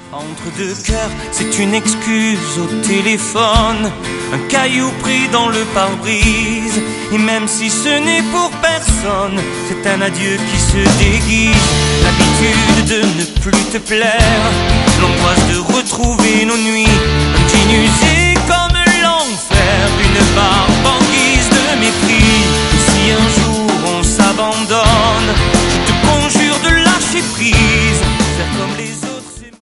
Entre deux cœurs, c'est une excuse au téléphone, un caillou pris dans le pare-brise. Et même si ce n'est pour personne, c'est un adieu qui se déguise. L'habitude de ne plus te plaire, l'angoisse de retrouver nos nuits, un jean usé comme l'enfer, une barre